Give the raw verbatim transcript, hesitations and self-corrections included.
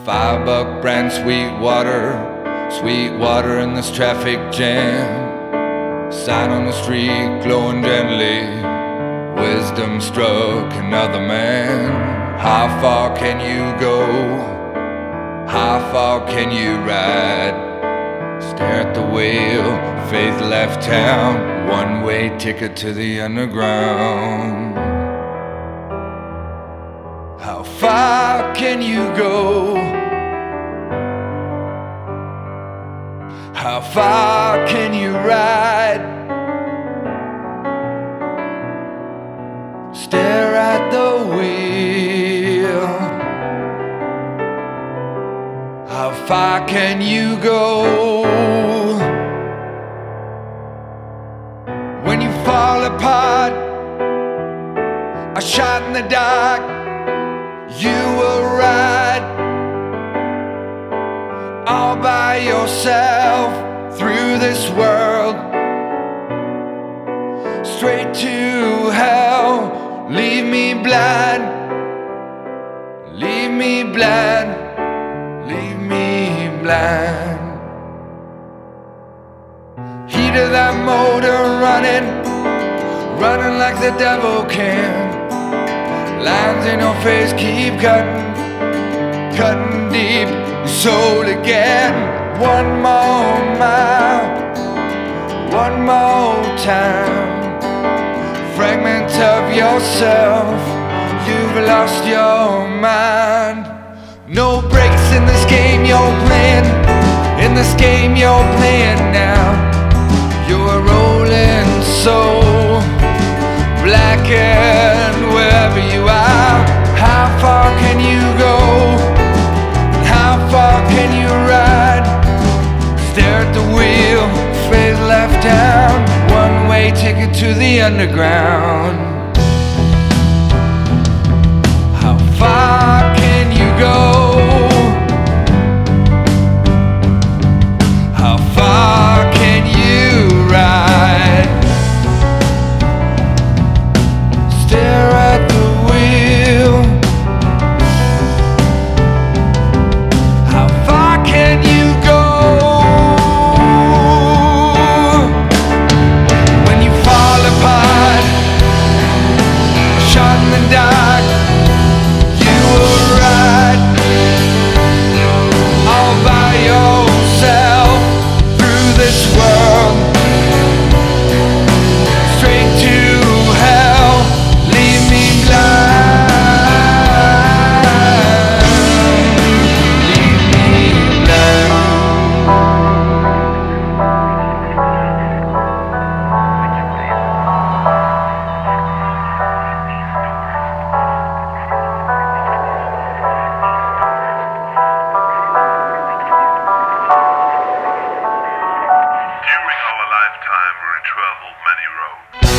Five buck brand sweet water, sweet water in this traffic jam. Sign on the street glowing gently, wisdom struck another man. How far can you go? How far can you ride? Stare at the wheel, faith left town, one-way ticket to the underground. How far can you go? How far can you ride? Stare at the wheel. How far can you go? When you fall apart, a shot in the dark, you will ride all by yourself through this world, straight to hell. Leave me blind, leave me blind, leave me blind. Heat of that motor running, running like the devil can. Lines in your face keep cutting, cutting deep your soul again. One more mile, one more time. Fragment of yourself, you've lost your mind. No breaks in this game you're playing, in this game you're playing now. You're a rolling soul, blackened wherever you are. How far can you go? How far can you ride? Stare at the wheel, face left down, one-way ticket to the underground. How far can you go? How far can you ride? Stare at the wheel. How far can you go? When you fall apart, shot in the dark, you will ride all by yourself through this world, straight to hell. Leave me blind, leave me blind. During our lifetime we traveled many roads.